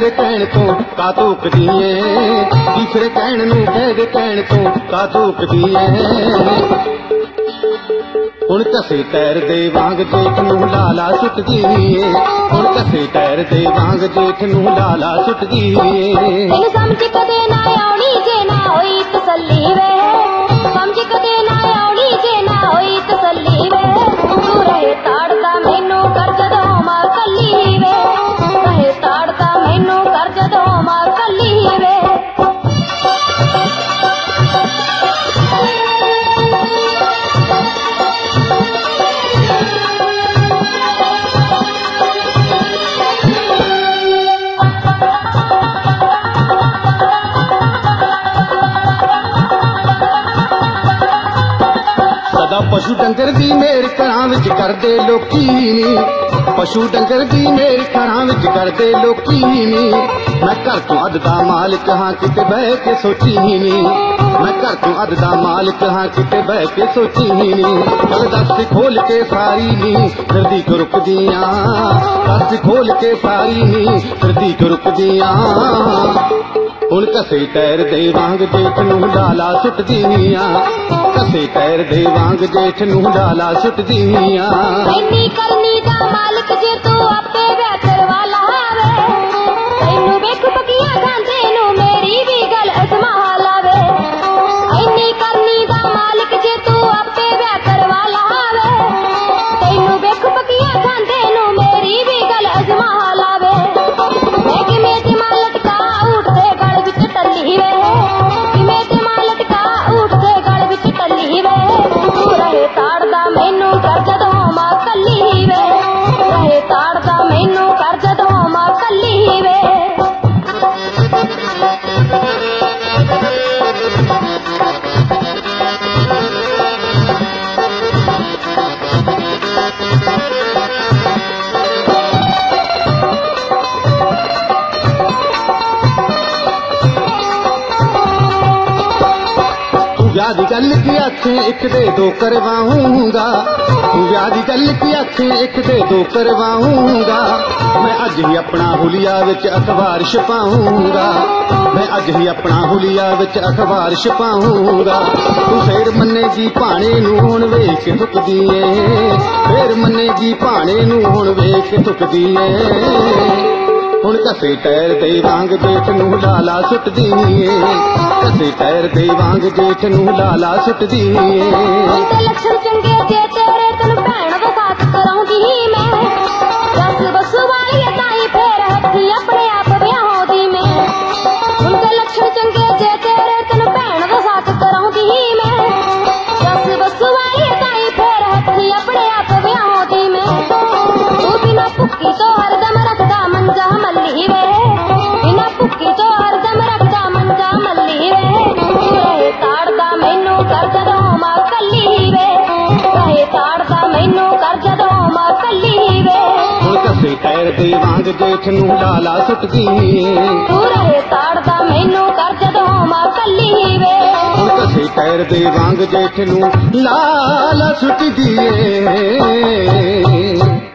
दे कहण तो का तूकदी ऐ, की फिर कहण नूं कह दे कहण तो का तूकदी ऐ। हुण कसे तैर दे वांग जेठ नूं लाला सुटदी ऐ, हुण कसे तैर दे वांग जेठ नूं लाला सुटदी ऐ। तैनूं समझ कदे ना आउणी जे ना होई तसल्ली वे, समझ कदे ना आउणी जे ना होई तसल्ली वे। तू रहे ताड़दा मैनू कर जदों मां कल्ली वे, रहे ताड़दा मैनू कर जदों मां कल्ली वे। सदा पशु डंगर दी मेर घरां विच करदे लोकी नी, पशु डंगर दी मेर घरां विच करदे लोकी नी। मैं घर तो अध दा मालिक हां किते बह के सोची नी, मैं घर तो अध दा मालिक हां किते बह के सोची नी। गल दस खोल के सारी नी फिरदी क्यों रुकदियां, दस खोल के सारी नी फिरदी क्यों रुकदियां। हुण कसे तैर दे वांग जेठ नूं लाला सुटदियां, कसे तैर दे वांग जेठ नूं लाला सुटदियां। इन्नी करनी दा मालिक जे तू आपे वह करवा लावे, तैनू वेख बगिया खांदे नूं मेरी भी गल अजमा लावे। इन्नी करनी दा मालिक जे तू आपे वह करवा लावे, तैनू वेख बगिया खांदे नूं मेरी भी गल अजमा लावे। मैं किवें ते मां लटका ऊठ दे गल विच टल्ली वे, किवें ते मां लटका ऊठ दे गल विच टल्ली वे। तू रहे ताड़दा मैनू कर जदों मां कल्ली वे, रहे ताड़दा मैनू कर जदों मां कल्ली वे। ब्याह दी गल की आखें एक दे दो करवाऊंगा, तू ब्याह दी गल की आखें एक दे दो करवाऊंगा। मैं अज ही अपना हुलिया विच अखबार छपाऊंगा, मैं अज ही अपना हुलिया विच अखबार छपाऊंगा। तू फिर मन्नेगी भाणे नूं हुण वेख के थुकदी ऐ, फिर मन्नेगी भाणे नूं हुण वेख के थुकदी ऐ। हुण कसे तैर दे वांग जेठ नूं लाला सुटदी ऐ, कसे तैर दे वांग जेठ नूं लाला सुटदी ऐ। ते लक्षण चंगे जे तेरे तन भैण वसात कराउंदी मैं, रस बसु वाली ताई फेर हथी अपने आप ब्याहोंदी मैं। उनके लक्षण चंगे जे तेरे तन भैण वसात कराउंदी मैं, रस बसु वाली ताई फेर हथी अपने आप ब्याहोंदी मैं। तू बिना भुक्की तो हरदम रखदा मंजा मल्ली वे, बिना भुक्की तो हरदम रखदा मंजा मल्ली वे। तू रहे ताड़दा मैनू कर जदों मां कल्ली वे, रहे ताड़दा मैनू कर जदों मां कल्ली वे। हुण कसे तैर दे वांग जेठ नूं लाला सुटदी ऐ, तू रहे ताड़दा मैनू कर जदों मां कल्ली वे। हुण कसे तैर दे वांग जेठ नूं लाला सुटदी ऐ।